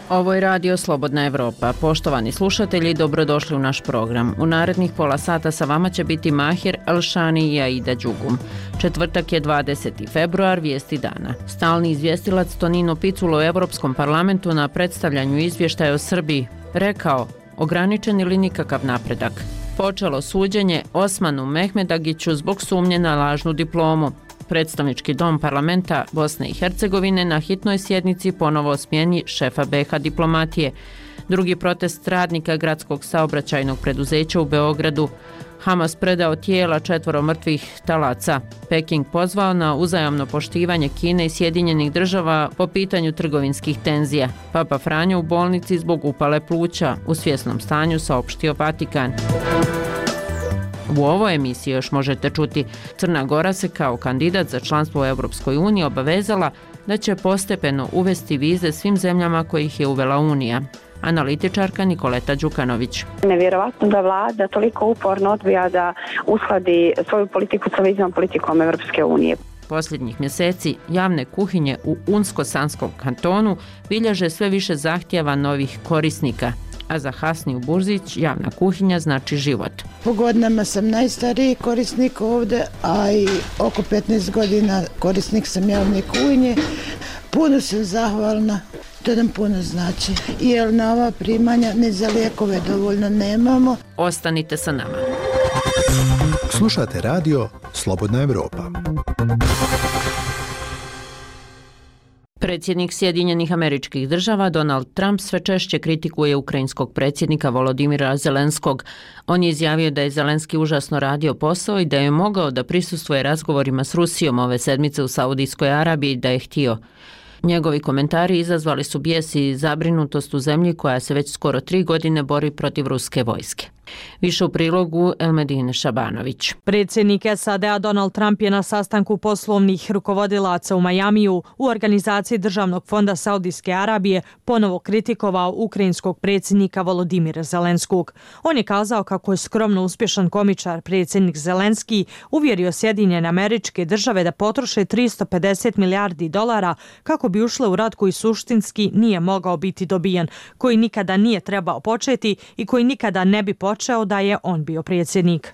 Ovo je Radio Slobodna Evropa. Poštovani slušatelji, dobrodošli u naš program. U narednih pola sata sa vama će biti Mahir Elšani i Aida Đugum. Četvrtak je 20. februar, vijesti dana. Stalni izvjestilac Tonino Picula u Europskom parlamentu na predstavljanju izvještaja o Srbiji rekao: ograničen ili nikakav napredak. Počelo suđenje Osmanu Mehmedagiću zbog sumnje na lažnu diplomu. Predstavnički dom parlamenta Bosne i Hercegovine na hitnoj sjednici ponovo smijeni šefa BiH diplomatije. Drugi protest radnika gradskog saobraćajnog preduzeća u Beogradu. Hamas predao tijela 4 mrtvih talaca. Peking pozvao na uzajamno poštivanje Kine i Sjedinjenih Država po pitanju trgovinskih tenzija. Papa Franjo u bolnici zbog upale pluća, u svjesnom stanju, saopštio Vatikan. U ovoj emisiji još možete čuti: Crna Gora se kao kandidat za članstvo u Europskoj uniji obavezala da će postepeno uvesti vize svim zemljama kojih je uvela Unija. Analitičarka Nikoleta Đukanović. Nevjerovatno da vlada toliko uporno odbija da uskladi svoju politiku sa viznom politikom Europske unije. Posljednjih mjeseci javne kuhinje u Unsko-Sanskom kantonu bilježe sve više zahtjeva novih korisnika, a za Hasniju Burzić javna kuhinja znači život. Po godinama sam najstariji korisnik ovdje, a i oko 15 godina korisnik sam javne kuhinje. Puno sam zahvalna, to nam puno znači, jer na ova primanja ni za lijekove dovoljno nemamo. Ostanite sa nama. Slušate radio Slobodna Evropa. Predsjednik Sjedinjenih Američkih Država Donald Trump sve češće kritikuje ukrajinskog predsjednika Volodimira Zelenskog. On je izjavio da je Zelenski užasno radio posao i da je mogao da prisustvuje razgovorima s Rusijom ove sedmice u Saudijskoj Arabiji da je htio. Njegovi komentari izazvali su bijes i zabrinutost u zemlji koja se već skoro 3 godine bori protiv ruske vojske. Više u prilogu Elmedine Šabanović. Predsjednik SAD-a Donald Trump je na sastanku poslovnih rukovodilaca u Majamiju u organizaciji Državnog fonda Saudijske Arabije ponovo kritikovao ukrajinskog predsjednika Volodimira Zelenskog. On je kazao kako je skromno uspješan komičar predsjednik Zelenski uvjerio Sjedinjene Američke Države da potroše $350 milijardi kako bi ušle u rat koji suštinski nije mogao biti dobijen, koji nikada nije trebao početi i koji nikada ne bi počeo da je on bio predsjednik.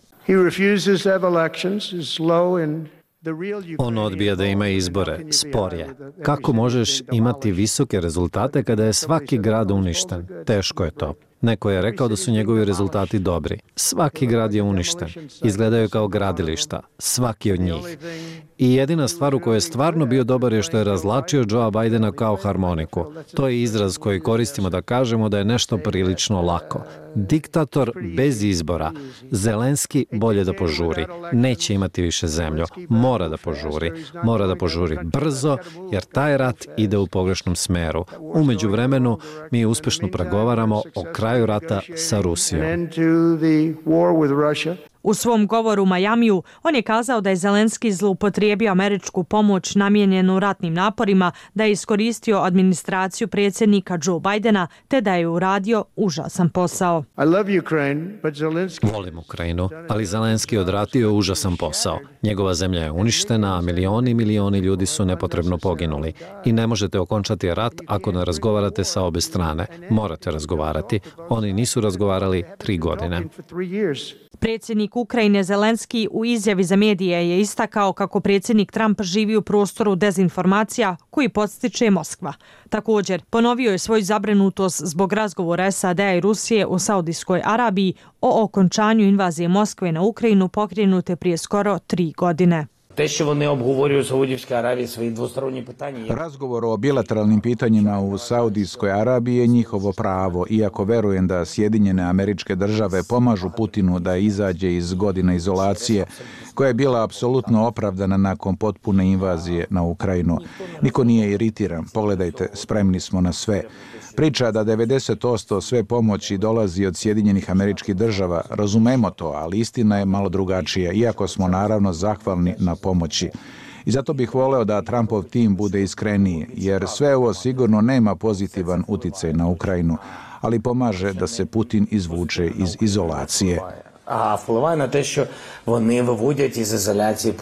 On odbija da ima izbore, spor je. Kako možeš imati visoke rezultate kada je svaki grad uništen? Teško je to. Neko je rekao da su njegovi rezultati dobri. Svaki grad je uništen. Izgledaju kao gradilišta. Svaki od njih. I jedina stvar u kojoj je stvarno bio dobar je što je razlačio Joea Bidena kao harmoniku. To je izraz koji koristimo da kažemo da je nešto prilično lako. Diktator bez izbora. Zelenski bolje da požuri. Neće imati više zemlju. Mora da požuri. Mora da požuri brzo, jer taj rat ide u pogrešnom smeru. U međuvremenu mi uspešno pregovaramo o kraju rata sa Rusijom. U svom govoru u Majamiju on je kazao da je Zelenski zloupotrijebio američku pomoć namijenjenu ratnim naporima, da je iskoristio administraciju predsjednika Joe Bidena te da je uradio užasan posao. Volim Ukrajinu, ali Zelenski je odradio užasan posao. Njegova zemlja je uništena, a milioni i milioni ljudi su nepotrebno poginuli. I ne možete okončati rat ako ne razgovarate sa obe strane. Morate razgovarati. Oni nisu razgovarali 3 godine. Predsjednik Ukrajine Zelenski u izjavi za medije je istakao kako predsjednik Trump živi u prostoru dezinformacija koji podstiče Moskva. Također, ponovio je svoju zabrinutost zbog razgovora SAD-a i Rusije u Saudijskoj Arabiji o okončanju invazije Moskve na Ukrajinu pokrenute prije skoro 3 godine. Razgovor o bilateralnim pitanjima u Saudijskoj Arabiji je njihovo pravo, iako verujem da Sjedinjene Američke Države pomažu Putinu da izađe iz godina izolacije, koja je bila apsolutno opravdana nakon potpune invazije na Ukrajinu. Niko nije iritiran, pogledajte, spremni smo na sve. Priča da 90% sve pomoći dolazi od Sjedinjenih Američkih Država, razumemo to, ali istina je malo drugačija, iako smo naravno zahvalni na pomoći. I zato bih voleo da Trumpov tim bude iskreniji, jer sve ovo sigurno nema pozitivan uticaj na Ukrajinu, ali pomaže da se Putin izvuče iz izolacije. А впливає на те, що вони виводять із ізоляції Путіна.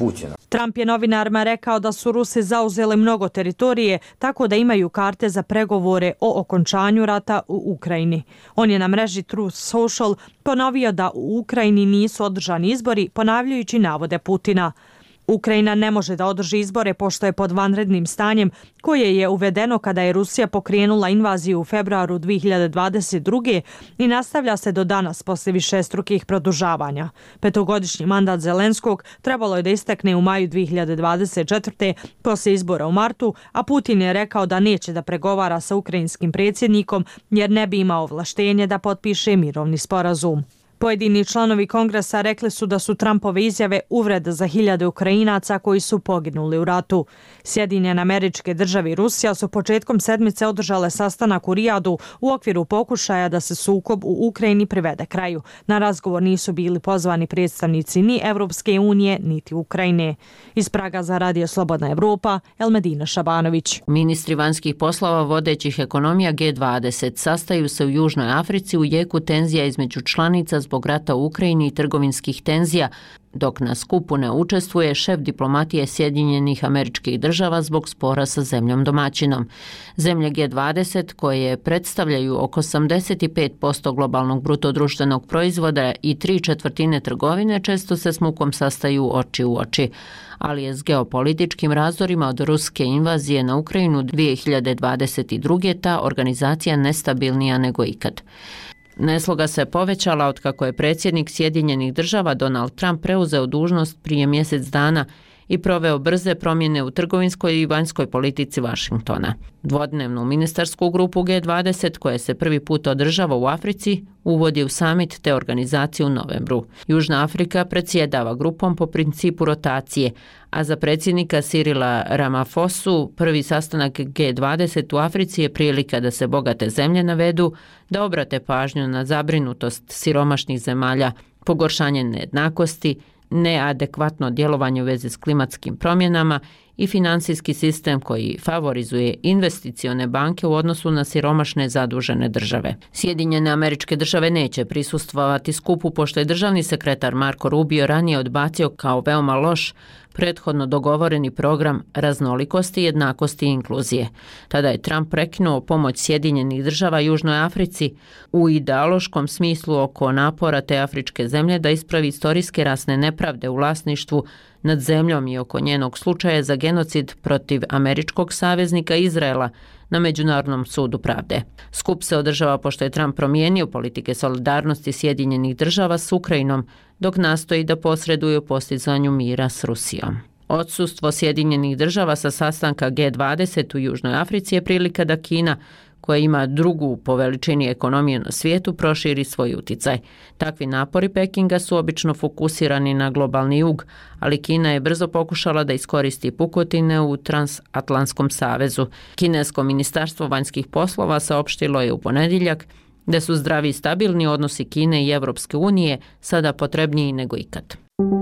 Trump je novinarima rekao da su Rusi zauzeli mnogo teritorije, tako da imaju karte za pregovore o okončanju rata u Ukrajini. On je na mreži Truth Social ponovio da u Ukrajini nisu održani izbori, ponavljajući navode Putina. Ukrajina ne može da održi izbore pošto je pod vanrednim stanjem koje je uvedeno kada je Rusija pokrenula invaziju u februaru 2022. i nastavlja se do danas posle višestrukih produžavanja. Petogodišnji mandat Zelenskog trebalo je da istekne u maju 2024. posle izbora u martu, a Putin je rekao da neće da pregovara sa ukrajinskim predsjednikom jer ne bi imao ovlaštenje da potpiše mirovni sporazum. Pojedini članovi kongresa rekli su da su Trumpove izjave uvreda za hiljade Ukrajinaca koji su poginuli u ratu. Sjedinjene Američke Države i Rusija su početkom sedmice održale sastanak u Rijadu u okviru pokušaja da se sukob u Ukrajini privede kraju. Na razgovor nisu bili pozvani predstavnici ni Evropske unije, niti Ukrajine. Iz Praga za Radio Slobodna Evropa, Elmedina Šabanović. Ministri vanjskih poslova vodećih ekonomija G20 sastaju se u Južnoj Africi u jeku tenzija između članica zbog rata u Ukrajini i trgovinskih tenzija, dok na skupu ne učestvuje šef diplomatije Sjedinjenih Američkih Država zbog spora sa zemljom domaćinom. Zemlje G20, koje predstavljaju oko 85% globalnog brutodruštvenog proizvoda i 3/4 trgovine, često se s mukom sastaju oči u oči. Ali je s geopolitičkim razdorima od ruske invazije na Ukrajinu 2022. ta organizacija nestabilnija nego ikad. Nesloga se povećala otkako je predsjednik Sjedinjenih Država Donald Trump preuzeo dužnost prije mjesec dana i proveo brze promjene u trgovinskoj i vanjskoj politici Vašingtona. Dvodnevnu ministarsku grupu G20, koja se prvi put održava u Africi, uvodi u summit te organizaciju u novembru. Južna Afrika predsjedava grupom po principu rotacije, a za predsjednika Cyrila Ramaphosu prvi sastanak G20 u Africi je prilika da se bogate zemlje navedu, da obrate pažnju na zabrinutost siromašnih zemalja, pogoršanje nejednakosti, neadekvatno djelovanje u vezi s klimatskim promjenama i financijski sistem koji favorizuje investicione banke u odnosu na siromašne zadužene države. Sjedinjene Američke Države neće prisustvovati skupu pošto je državni sekretar Marco Rubio ranije odbacio kao veoma loš prethodno dogovoreni program raznolikosti, jednakosti i inkluzije. Tada je Trump prekinuo pomoć Sjedinjenih Država Južnoj Africi u ideološkom smislu oko napora te afričke zemlje da ispravi istorijske rasne nepravde u vlasništvu nad zemljom i oko njenog slučaja za genocid protiv američkog saveznika Izraela na Međunarodnom sudu pravde. Skup se održava pošto je Trump promijenio politike solidarnosti Sjedinjenih Država s Ukrajinom, dok nastoji da posreduje u postizanju mira s Rusijom. Odsustvo Sjedinjenih Država sa sastanka G20 u Južnoj Africi je prilika da Kina, koja ima drugu po veličini ekonomiju na svijetu, proširi svoj uticaj. Takvi napori Pekinga su obično fokusirani na globalni jug, ali Kina je brzo pokušala da iskoristi pukotine u Transatlantskom savezu. Kinesko ministarstvo vanjskih poslova saopštilo je u ponedjeljak da su zdravi i stabilni odnosi Kine i Evropske unije sada potrebniji nego ikad.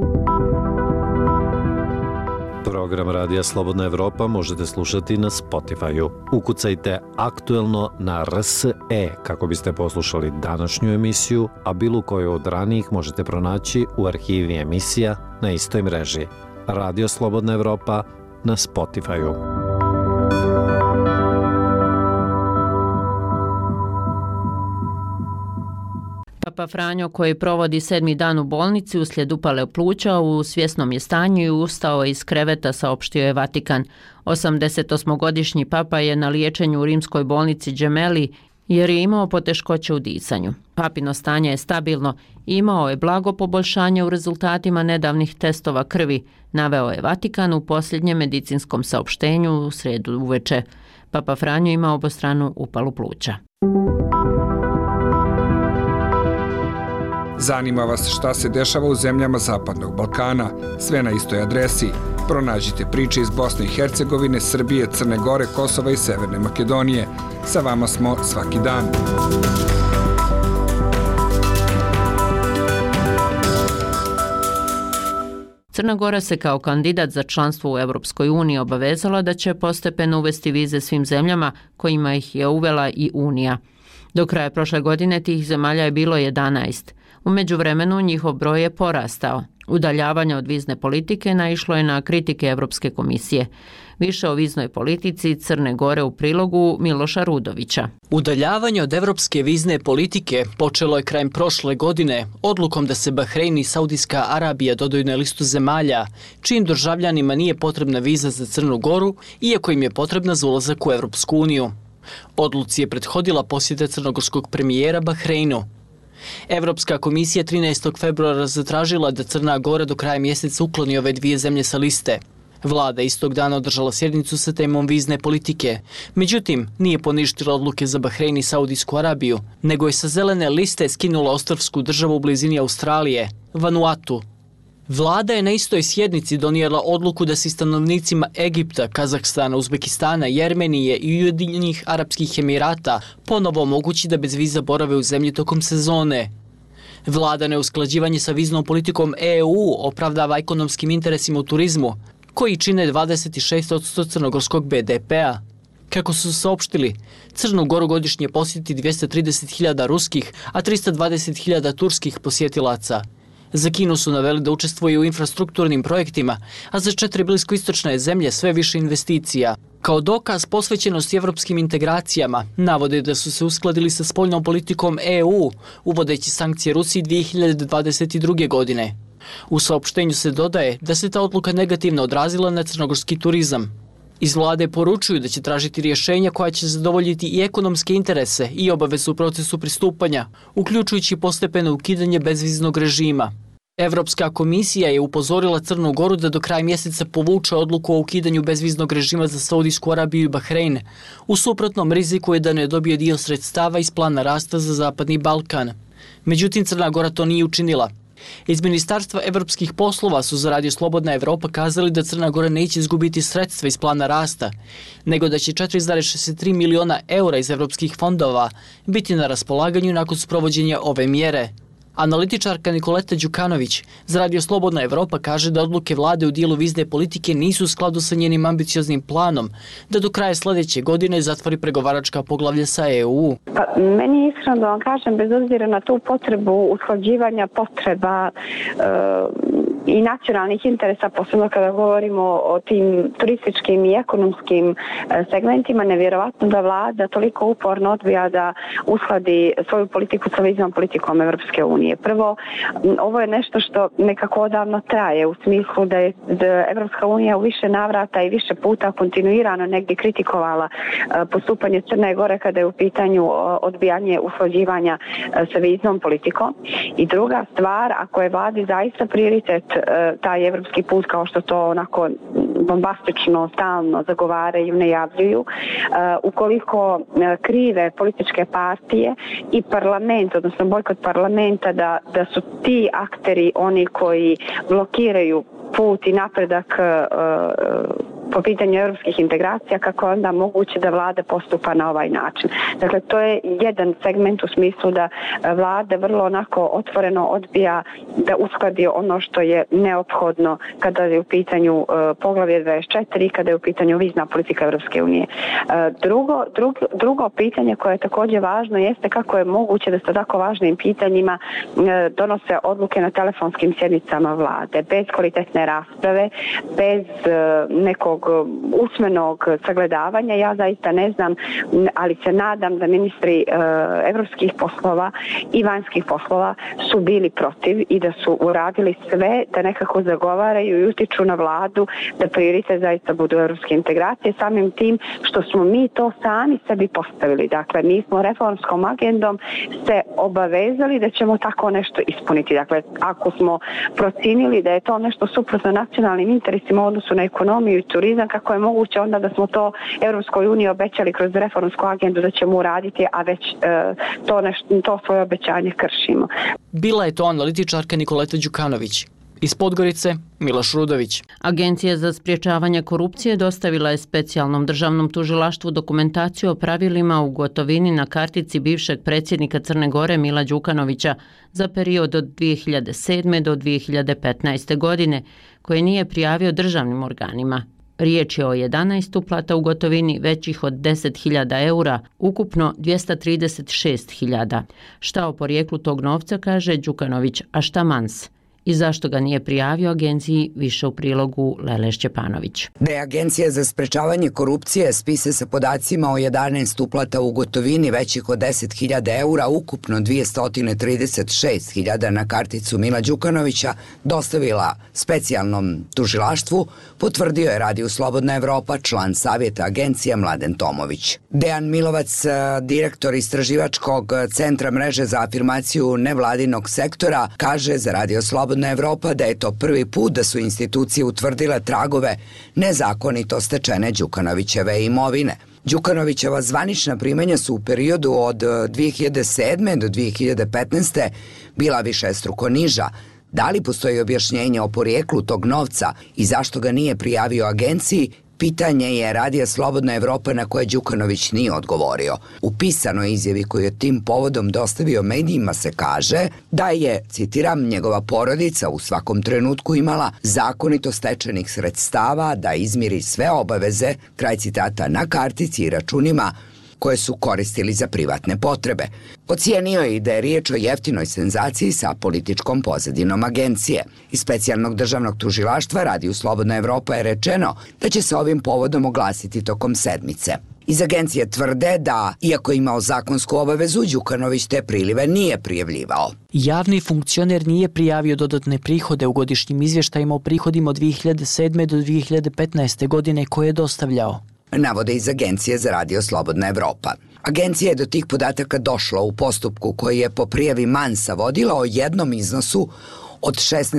Program Radija Slobodna Evropa možete slušati na Spotify-u. Ukucajte aktuelno na RSE kako biste poslušali današnju emisiju, a bilo koju od ranijih možete pronaći u arhivi emisija na istoj mreži. Radio Slobodna Evropa na Spotify-u. Papa Franjo, koji provodi 7. dan u bolnici uslijed upale pluća, u svjesnom je stanju i ustao iz kreveta, saopštio je Vatikan. 88-godišnji papa je na liječenju u rimskoj bolnici Gemelli jer je imao poteškoće u disanju. Papino stanje je stabilno i imao je blago poboljšanje u rezultatima nedavnih testova krvi, naveo je Vatikan u posljednjem medicinskom saopštenju u srijedu uveče. Papa Franjo ima obostranu upalu pluća. Zanima vas šta se dešava u zemljama Zapadnog Balkana? Sve na istoj adresi. Pronađite priče iz Bosne i Hercegovine, Srbije, Crne Gore, Kosova i Severne Makedonije. Sa vama smo svaki dan. Crna Gora se kao kandidat za članstvo u Europskoj uniji obavezala da će postepeno uvesti vize svim zemljama kojima ih je uvela i Unija. Do kraja prošle godine tih zemalja je bilo 11. U međuvremenu njihov broj je porastao. Udaljavanje od vizne politike naišlo je na kritike Evropske komisije. Više o viznoj politici Crne Gore u prilogu Miloša Rudovića. Udaljavanje od evropske vizne politike počelo je krajem prošle godine odlukom da se Bahrein i Saudijska Arabija dodaju na listu zemalja čijim državljanima nije potrebna viza za Crnu Goru, iako im je potrebna za ulazak u Evropsku uniju. Odluci je prethodila posjeta crnogorskog premijera Bahreinu. Evropska komisija 13. februara zatražila da Crna Gora do kraja mjeseca ukloni ove dvije zemlje sa liste. Vlada istog dana održala sjednicu sa temom vizne politike. Međutim, nije poništila odluke za Bahrein i Saudijsku Arabiju, nego je sa zelene liste skinula ostrvsku državu u blizini Australije, Vanuatu. Vlada je na istoj sjednici donijela odluku da se stanovnicima Egipta, Kazahstana, Uzbekistana, Jermenije i Ujedinjenih Arapskih Emirata ponovo omogući da bez viza borave u zemlji tokom sezone. Vlada neusklađivanje sa viznom politikom EU opravdava ekonomskim interesima u turizmu, koji čine 26% crnogorskog BDP-a. Kako su saopštili, Crnu Goru godišnje posjeti 230.000 ruskih, a 320.000 turskih posjetilaca. Za Kinu su naveli da učestvuju u infrastrukturnim projektima, a za 4 bliskoistočne zemlje sve više investicija. Kao dokaz posvećenosti evropskim integracijama, navode da su se uskladili sa spoljnom politikom EU, uvodeći sankcije Rusiji 2022. godine. U saopštenju se dodaje da se ta odluka negativno odrazila na crnogorski turizam. Iz vlade poručuju da će tražiti rješenja koja će zadovoljiti i ekonomske interese i obavezu u procesu pristupanja, uključujući postepeno ukidanje bezviznog režima. Evropska komisija je upozorila Crnu Goru da do kraja mjeseca povuče odluku o ukidanju bezviznog režima za Saudijsku Arabiju i Bahrein. U suprotnom riziku je da ne dobije dio sredstava iz plana rasta za Zapadni Balkan. Međutim, Crna Gora to nije učinila. Iz Ministarstva evropskih poslova su za Radio Slobodna Evropa kazali da Crna Gora neće izgubiti sredstva iz plana rasta, nego da će 4,63 miliona eura iz evropskih fondova biti na raspolaganju nakon sprovođenja ove mjere. Analitičarka Nikoleta Đukanović za Radio Slobodna Evropa kaže da odluke vlade u dijelu vizne politike nisu u skladu sa njenim ambicioznim planom da do kraja sljedeće godine zatvori pregovaračka poglavlja sa EU. Meni iskreno da vam kažem, bez obzira na tu potrebu usklađivanja potreba i nacionalnih interesa, posebno kada govorimo o tim turističkim i ekonomskim segmentima, nevjerovatno da vlada toliko uporno odbija da uskladi svoju politiku sa viznom politikom Evropske unije. Prvo, ovo je nešto što nekako odavno traje, u smislu da je Evropska unija u više navrata i više puta kontinuirano negdje kritikovala postupanje Crne Gore kada je u pitanju odbijanje usklađivanja sa viznom politikom. I druga stvar, ako je vladi zaista prioritet taj evropski put, kao što to onako bombastično, stalno zagovaraju, najavljuju, ukoliko krive političke partije i parlament, odnosno bojkot parlamenta, da su ti akteri oni koji blokiraju put i napredak po pitanju europskih integracija, kako je onda moguće da vlada postupa na ovaj način. Dakle, to je jedan segment u smislu da vlada vrlo onako otvoreno odbija da uskladi ono što je neophodno kada je u pitanju poglavlje 24 i kada je u pitanju vizna politika Evropske unije. Drugo pitanje koje je također važno jeste kako je moguće da se tako važnim pitanjima donose odluke na telefonskim sjednicama vlade, bez kvalitetne rasprave, bez nekog usmenog sagledavanja. Ja zaista ne znam, ali se nadam da ministri evropskih poslova i vanjskih poslova su bili protiv i da su uradili sve da nekako zagovaraju i utiču na vladu da prioritet zaista budu evropske integracije, samim tim što smo mi to sami sebi postavili. Dakle, mi smo reformskom agendom se obavezali da ćemo tako nešto ispuniti. Dakle, ako smo procinili da je to nešto suprotno nacionalnim interesima u odnosu na ekonomiju i turizam, kako je moguće onda da smo to Europskoj uniji obećali kroz reformsku agendu da ćemo uraditi, a već to svoje obećanje kršimo. Bila je to analitičarka Nikoleta Đukanović. Iz Podgorice, Miloš Rudović. Agencija za sprječavanje korupcije dostavila je specijalnom državnom tužilaštvu dokumentaciju o pravilima u gotovini na kartici bivšeg predsjednika Crne Gore Mila Đukanovića za period od 2007. do 2015. godine, koje nije prijavio državnim organima. Riječ je o 11 uplata u gotovini većih od 10.000 eura, ukupno 236.000. Šta o porijeklu tog novca kaže Đukanović, a šta Mans? i zašto ga nije prijavio agenciji, više u prilogu Lele Šćepanović. Da je Agencija za sprečavanje korupcije spise sa podacima o 11 uplata u gotovini većih od 10.000 eura, ukupno 236.000 na karticu Mila Đukanovića, dostavila specijalnom tužilaštvu, potvrdio je Radio Slobodna Evropa član savjeta agencija Mladen Tomović. Dejan Milovac, direktor istraživačkog centra mreže za afirmaciju nevladinog sektora, kaže za Radio Slobodna Evropa da je to prvi put da su institucije utvrdile tragove nezakonito stečene Đukanovićeve imovine. Đukanovićeva zvanična primanja su u periodu od 2007. do 2015. bila višestruko niža. Da li postoji objašnjenje o porijeklu tog novca i zašto ga nije prijavio agenciji, pitanje je Radija Slobodna Evropa na koje Đukanović nije odgovorio. U pisanoj izjavi koju je tim povodom dostavio medijima se kaže da je, citiram, njegova porodica u svakom trenutku imala zakonito stečenih sredstava da izmiri sve obaveze, kraj citata, na kartici i računima koje su koristili za privatne potrebe. Ocijenio je i da je riječ o jeftinoj senzaciji sa političkom pozadinom agencije. Iz specijalnog državnog tužilaštva Radiju Slobodna Evropa je rečeno da će se ovim povodom oglasiti tokom sedmice. Iz agencije tvrde da, iako je imao zakonsku obavezu, Đukanović te prilive nije prijavljivao. Javni funkcioner nije prijavio dodatne prihode u godišnjim izvještajima o prihodima od 2007. do 2015. godine koje je dostavljao, navode iz Agencije za Radio Slobodna Evropa. Agencija je do tih podataka došla u postupku koji je po prijavi Mansa vodila o jednom iznosu od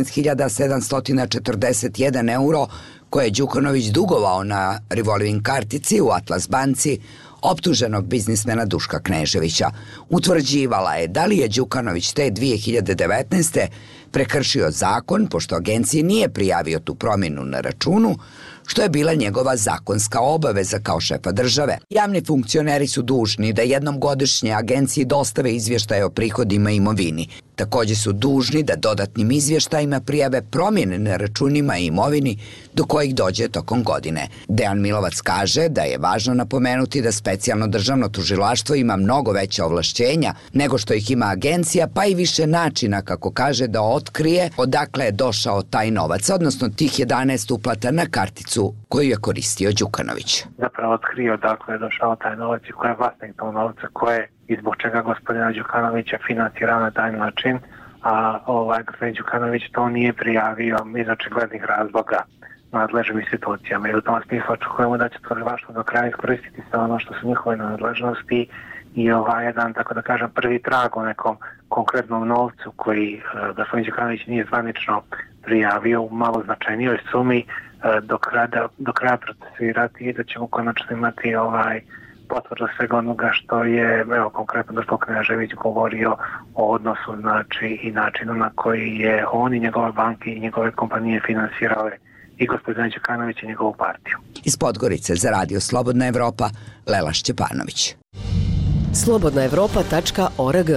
16.741 euro koje je Đukanović dugovao na revolving kartici u Atlas banci optuženog biznismena Duška Kneževića. Utvrđivala je da li je Đukanović te 2019. prekršio zakon pošto agenciji nije prijavio tu promjenu na računu, što je bila njegova zakonska obaveza kao šefa države. Javni funkcioneri su dužni da jednom godišnje agenciji dostave izvještaje o prihodima i imovini. Također su dužni da dodatnim izvještajima prijave promjene na računima i imovini do kojih dođe tokom godine. Dejan Milovac kaže da je važno napomenuti da specijalno državno tužilaštvo ima mnogo veća ovlašćenja nego što ih ima agencija, pa i više načina, kako kaže, da otkrije odakle je došao taj novac, odnosno tih 11 uplata na karticu koju je koristio Đukanović. Zapravo otkrije odakle je došao taj novac i ko je vlasnik tog novca, ko je i zbog čega gospodina Đukanovića financira na taj način, a gospodin Đukanović to nije prijavio iz očiglednih razloga nadležnim institucijama. I u tom smislu očekujemo da će tužilaštvo do kraja iskoristiti sve ono što su njihove nadležnosti i jedan, tako da kažem, prvi trag o nekom konkretnom novcu koji gospodin Đukanović nije zvanično prijavio u malo značajnijoj sumi do kraja procesirati i da ćemo konačno imati potvrdu svega onoga što je konkretno Duško Knežević govorio o odnosu i načinu na koji je on i njegove banke i njegove kompanije finansirale i gospodina Đukanovića i njegovu partiju. Iz Podgorice za Radio Slobodna Evropa, Lela Šćepanović. slobodnaevropa.org.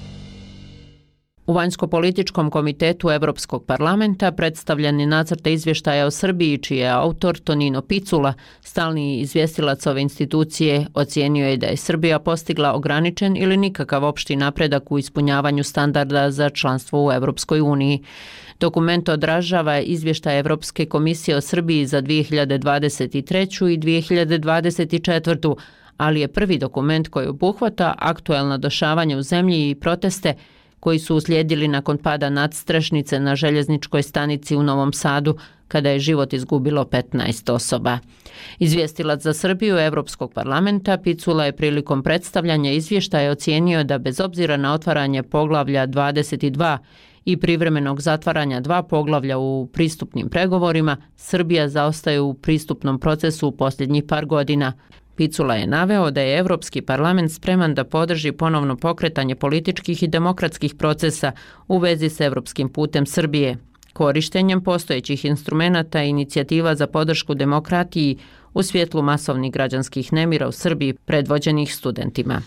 U Vanjsko-političkom komitetu Evropskog parlamenta predstavljen je nacrt izvještaja o Srbiji, čiji je autor Tonino Picula. Stalni izvjestilac ove institucije ocijenio je da je Srbija postigla ograničen ili nikakav opšti napredak u ispunjavanju standarda za članstvo u Evropskoj uniji. Dokument odražava izvještaj Evropske komisije o Srbiji za 2023. i 2024. ali je prvi dokument koji obuhvata aktuelna dešavanja u zemlji i proteste koji su uslijedili nakon pada nadstrešnice na željezničkoj stanici u Novom Sadu, kada je život izgubilo 15 osoba. Izvjestilac za Srbiju Evropskog parlamenta Picula je prilikom predstavljanja izvještaja ocijenio da bez obzira na otvaranje poglavlja 22 i privremenog zatvaranja 2 poglavlja u pristupnim pregovorima, Srbija zaostaje u pristupnom procesu u posljednjih par godina. Picula je naveo da je Evropski parlament spreman da podrži ponovno pokretanje političkih i demokratskih procesa u vezi s evropskim putem Srbije, korištenjem postojećih instrumenata i inicijativa za podršku demokratiji u svjetlu masovnih građanskih nemira u Srbiji predvođenih studentima.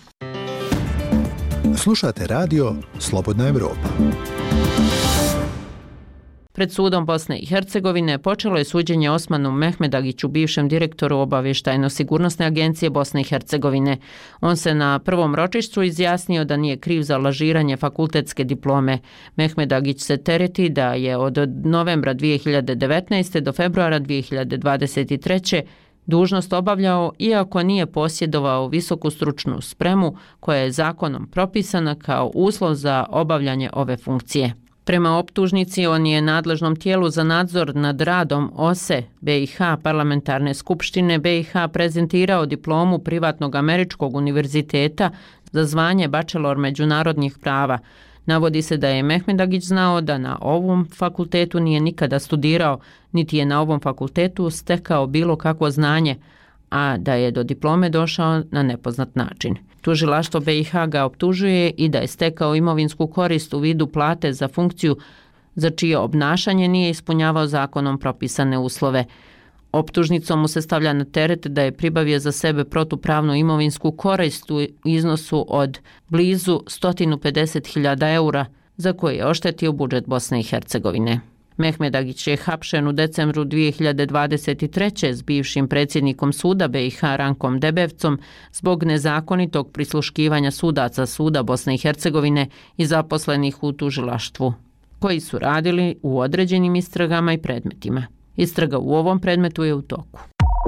Slušate radio Slobodna Evropa. Pred sudom Bosne i Hercegovine počelo je suđenje Osmanu Mehmedagiću, bivšem direktoru Obavještajno-sigurnosne agencije Bosne i Hercegovine. On se na prvom ročištu izjasnio da nije kriv za lažiranje fakultetske diplome. Mehmedagić se tereti da je od novembra 2019. do februara 2023. dužnost obavljao iako nije posjedovao visoku stručnu spremu koja je zakonom propisana kao uslov za obavljanje ove funkcije. Prema optužnici, on je nadležnom tijelu za nadzor nad radom OSE BiH Parlamentarne skupštine BiH prezentirao diplomu privatnog američkog univerziteta za zvanje bachelor međunarodnih prava. Navodi se da je Mehmedagić znao da na ovom fakultetu nije nikada studirao, niti je na ovom fakultetu stekao bilo kakvo znanje, a da je do diplome došao na nepoznat način. Tužilaštvo BiH ga optužuje i da je stekao imovinsku korist u vidu plate za funkciju za čije obnašanje nije ispunjavao zakonom propisane uslove. Optužnicom mu se stavlja na teret da je pribavio za sebe protupravnu imovinsku korist u iznosu od blizu 150.000 eura za koje je oštetio budžet Bosne i Hercegovine. Mehmedagić je hapšen u decembru 2023. s bivšim predsjednikom suda BiH Rankom Debevcom zbog nezakonitog prisluškivanja sudaca suda Bosne i Hercegovine i zaposlenih u tužilaštvu, koji su radili u određenim istragama i predmetima. Istraga u ovom predmetu je u toku.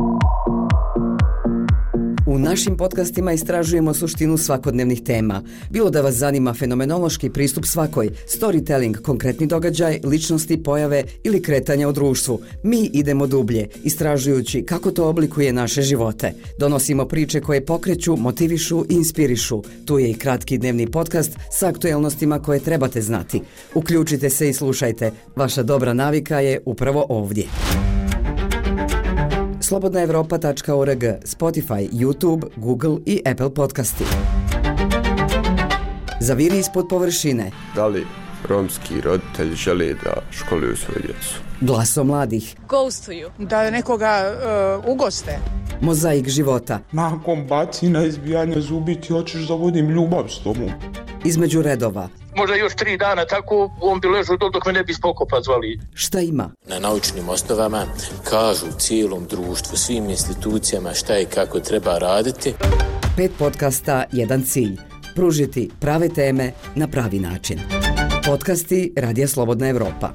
U našim podcastima istražujemo suštinu svakodnevnih tema. Bilo da vas zanima fenomenološki pristup svakoj, storytelling, konkretni događaj, ličnosti, pojave ili kretanja u društvu, mi idemo dublje, istražujući kako to oblikuje naše živote. Donosimo priče koje pokreću, motivišu i inspirišu. Tu je i kratki dnevni podcast sa aktuelnostima koje trebate znati. Uključite se i slušajte. Vaša dobra navika je upravo ovdje. slobodnaevropa.org, Spotify, YouTube, Google i Apple podcasti. Zaviri ispod površine. Da li romski roditelji žele da školuju svoju djecu? Glaso mladih. Ghostuju. Da nekoga ugoste. Mozaik života. Nakon bacina, izbijanja zubi ti hoćeš da vodim ljubav s tobom. Između redova. Možda još 3 dana tako, on bi ležao dok me ne bi Spokopa zvali. Šta ima? Na naučnim osnovama kažu cijelom društvu, svim institucijama šta i kako treba raditi. 5 podcasta, jedan cilj. Pružiti prave teme na pravi način. Podcasti Radija Slobodna Evropa.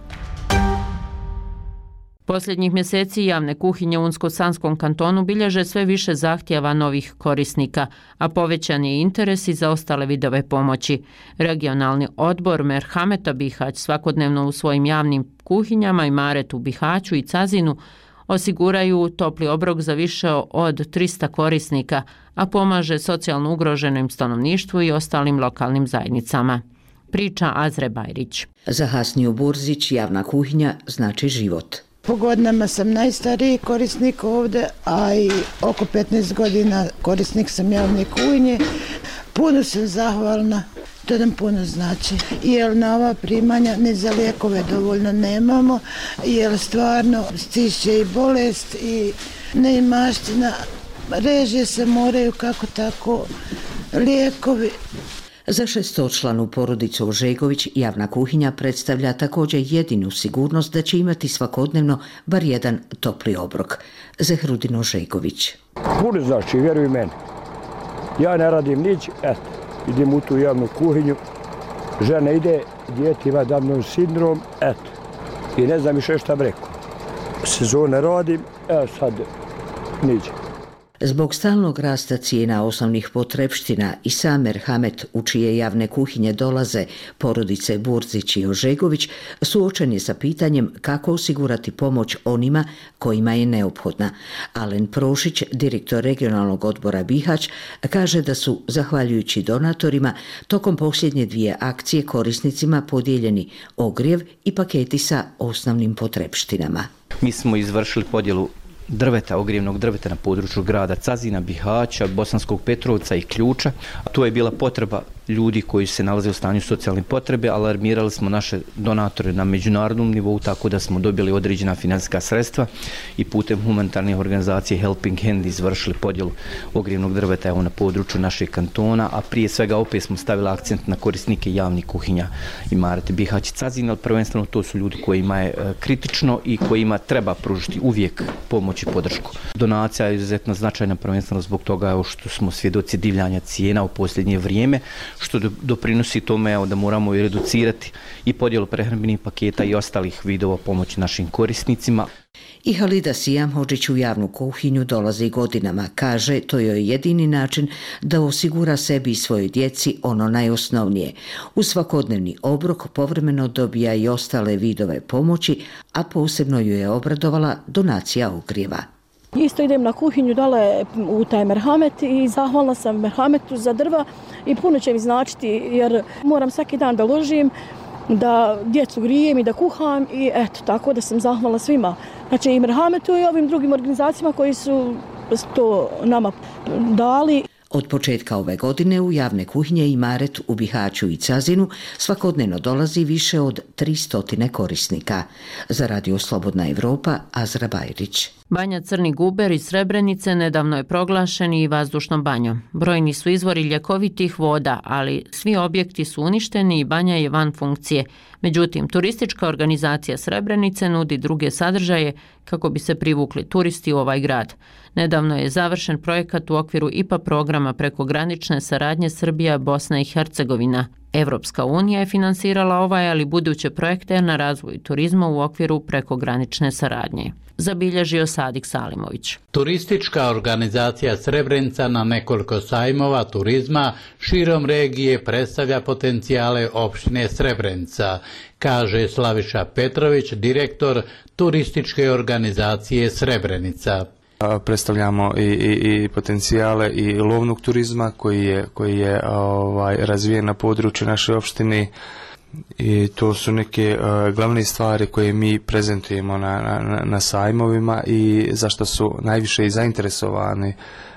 Posljednjih mjeseci javne kuhinje u Unsko-Sanskom kantonu bilježe sve više zahtjeva novih korisnika, a povećan je interes i za ostale vidove pomoći. Regionalni odbor Merhameta Bihać svakodnevno u svojim javnim kuhinjama Imaret u Bihaću i Cazinu osiguraju topli obrok za više od 300 korisnika, a pomaže socijalno ugroženim stanovništvu i ostalim lokalnim zajednicama. Priča Azre Bajrić. Za Hasniju Burzić javna kuhinja znači život. Po godinama sam najstariji korisnik ovdje, a i oko 15 godina korisnik sam javne kuhinje. Puno sam zahvalna, to nam puno znači, jer na ova primanja ni za lijekove dovoljno nemamo, jer stvarno stišće i bolest i neimaština, režije se moraju kako tako, lijekovi. Za 6-članu porodicu Ožegović javna kuhinja predstavlja također jedinu sigurnost da će imati svakodnevno bar jedan topli obrok. Zehrudin Ožegović. Puno znači, vjeruj meni. Ja ne radim nić, idem u tu javnu kuhinju, žena ide, dijete ima Downov sindrom, i ne znam više šta breko. Sezone radim, sad niđe. Zbog stalnog rasta cijena osnovnih potrepština i sam Merhamet u čije javne kuhinje dolaze porodice Burzić i Ožegović suočen je sa pitanjem kako osigurati pomoć onima kojima je neophodna. Alen Prošić, direktor regionalnog odbora Bihać, kaže da su, zahvaljujući donatorima, tokom posljednje 2 akcije korisnicima podijeljeni ogrjev i paketi sa osnovnim potrepštinama. Mi smo izvršili podjelu drveta, ogrijevnog drveta na području grada Cazina, Bihaća, Bosanskog Petrovca i Ključa. Tu je bila potreba ljudi koji se nalaze u stanju socijalne potrebe. Alarmirali smo naše donatore na međunarodnom nivou tako da smo dobili određena financijska sredstva i putem humanitarnih organizacija Helping Hand izvršili podjelu ogrjevnog drveta na području našeg kantona, a prije svega opet smo stavili akcent na korisnike javnih kuhinja Imarete, Bihać i Cazin, ali prvenstveno to su ljudi kojima je kritično i kojima treba pružiti uvijek pomoć i podršku. Donacija je izuzetno značajna prvenstveno zbog toga što smo svjedoci divljanja cijena u posljednje vrijeme, što doprinosi tome da moramo i reducirati i podjelu prehrambenih paketa i ostalih vidova pomoći našim korisnicima. I Halida Sijamhodžić u javnu kuhinju dolazi godinama. Kaže, to je jedini način da osigura sebi i svojoj djeci ono najosnovnije. U svakodnevni obrok povremeno dobija i ostale vidove pomoći, a posebno ju je obradovala donacija ogrijeva. Isto idem na kuhinju dole u taj merhamet i zahvalna sam merhametu za drva i puno će mi značiti jer moram svaki dan da ložim, da djecu grijem i da kuham i eto, tako da sam zahvalna svima. Znači i merhametu i ovim drugim organizacijama koji su to nama dali. Od početka ove godine u javne kuhinje Imaret u Bihaću i Cazinu svakodnevno dolazi više od 300 korisnika. Za Radio Slobodna Evropa, Azra Bajrić. Banja Crni Guber iz Srebrenice nedavno je proglašen i vazdušnom banjom. Brojni su izvori ljekovitih voda, ali svi objekti su uništeni i banja je van funkcije. Međutim, turistička organizacija Srebrenice nudi druge sadržaje kako bi se privukli turisti u ovaj grad. Nedavno je završen projekat u okviru IPA programa prekogranične saradnje Srbija, Bosna i Hercegovina. Evropska unija je finansirala ovaj, ali buduće projekte na razvoj turizma u okviru prekogranične saradnje. Zabilježio Sadik Salimović. Turistička organizacija Srebrenica na nekoliko sajmova turizma širom regije predstavlja potencijale opštine Srebrenica, kaže Slaviša Petrović, direktor turističke organizacije Srebrenica. Predstavljamo i potencijale i lovnog turizma koji je razvijen na području naše opštine. I to su neke glavne stvari koje mi prezentujemo na sajmovima i zašto su najviše i zainteresovani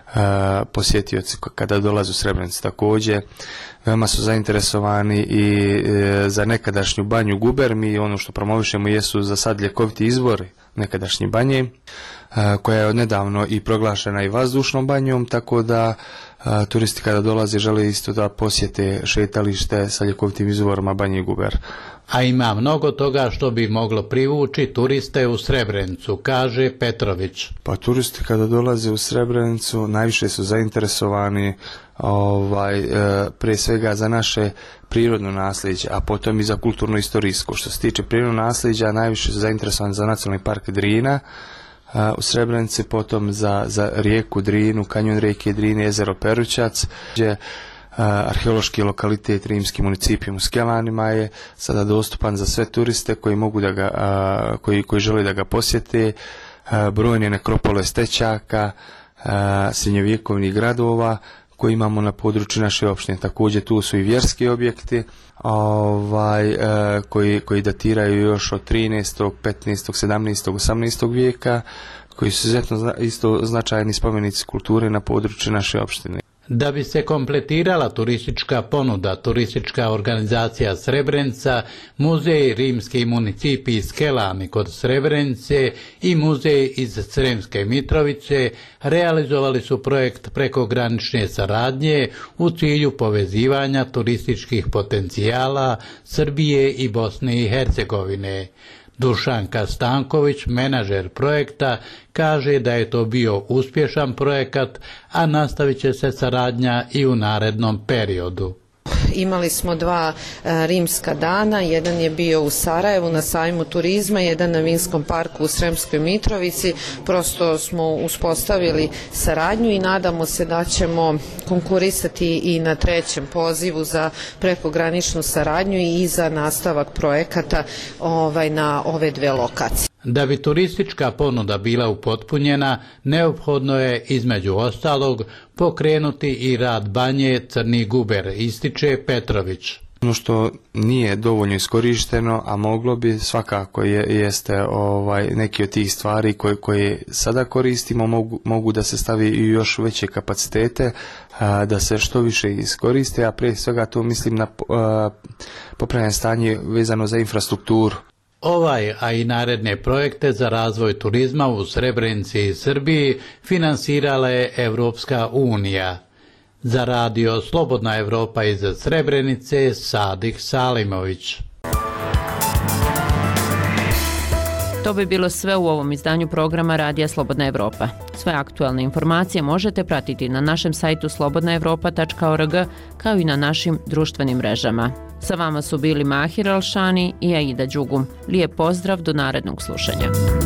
posjetioci kada dolaze u Srebrenicu. Također, veoma su zainteresovani i za nekadašnju banju Guber. Mi ono što promovišemo jesu za sad ljekoviti izvori nekadašnje banje, koja je odnedavno i proglašena i vazdušnom banjom, tako da turisti kada dolaze žele isto da posjete šetalište sa ljekovitim izvorima banje Guber. A ima mnogo toga što bi moglo privući turiste u Srebrenicu, kaže Petrović. Pa turisti kada dolaze u Srebrenicu najviše su zainteresovani prije svega za naše prirodno nasljeđe, a potom i za kulturno-istorijsko. Što se tiče prirodnog nasljeđa, najviše su zainteresovani za nacionalni park Drina u Srebrenici, potom za rijeku Drinu, kanjon rijeke Drine, jezero Perućac, gdje arheološki lokalitet rimski municipijum u Skelanima je sada dostupan za sve turiste koji mogu da ga, koji žele da ga posjete, brojne nekropole stećaka, srednjovjekovnih gradova koji imamo na području naše opštine. Također tu su i vjerski objekti koji datiraju još od 13., 15., 17., 18. vijeka, koji su isto značajni spomenici kulture na području naše opštine. Da bi se kompletirala turistička ponuda, turistička organizacija Srebrenica, muzej rimski municipij Skelani kod Srebrenice i muzej iz Sremske Mitrovice realizovali su projekt prekogranične saradnje u cilju povezivanja turističkih potencijala Srbije i Bosne i Hercegovine. Dušanka Stanković, menadžer projekta, kaže da je to bio uspješan projekat, a nastavit će se saradnja i u narednom periodu. Imali smo 2 rimska dana, jedan je bio u Sarajevu na sajmu turizma, jedan na Vinskom parku u Sremskoj Mitrovici. Prosto smo uspostavili saradnju i nadamo se da ćemo konkurisati i na 3. pozivu za prekograničnu saradnju i za nastavak projekata na ove 2 lokacije. Da bi turistička ponuda bila upotpunjena, neophodno je između ostalog pokrenuti i rad banje Crni Guber, ističe Petrović. Ono što nije dovoljno iskorišteno, a moglo bi svakako jeste neki od tih stvari koje sada koristimo mogu da se stavi i još veće kapacitete, da se što više iskoriste, a prije svega to mislim na popravljanje stanje vezano za infrastrukturu. Ovaj, a i naredne projekte za razvoj turizma u Srebrenici i Srbiji finansirala je Evropska unija. Za radio Slobodna Evropa iz Srebrenice, Sadik Salimović. To bi bilo sve u ovom izdanju programa Radija Slobodna Evropa. Sve aktualne informacije možete pratiti na našem sajtu slobodnaevropa.org kao i na našim društvenim mrežama. Sa vama su bili Mahir Alšani i Aida Đugum. Lijep pozdrav, do narednog slušanja.